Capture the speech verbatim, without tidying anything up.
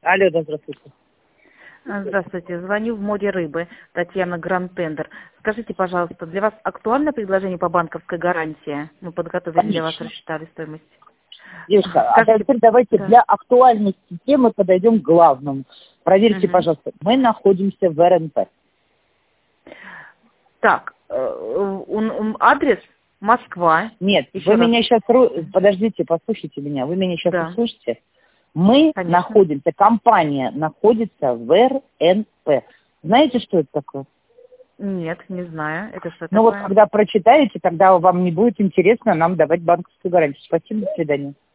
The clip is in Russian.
Алло, да, здравствуйте. Здравствуйте. Звоню в море рыбы. Татьяна Гранд Тендер. Скажите, пожалуйста, для вас актуально предложение по банковской гарантии? Мы подготовили Конечно. для вас, рассчитали стоимость. Девушка, Скажите, а теперь давайте да. для актуальности темы подойдем к главному. Проверьте, Угу. пожалуйста, мы находимся в РНП. Так, э, ун- ун- адрес Москва. Нет, Еще вы раз. меня сейчас... Подождите, послушайте меня. Вы меня сейчас Да, услышите? Мы конечно. находимся, компания находится в РНП. Знаете, что это такое? Нет, не знаю. Это что Ну вот, такое? когда прочитаете, тогда вам не будет интересно нам давать банковскую гарантию. Спасибо, до свидания.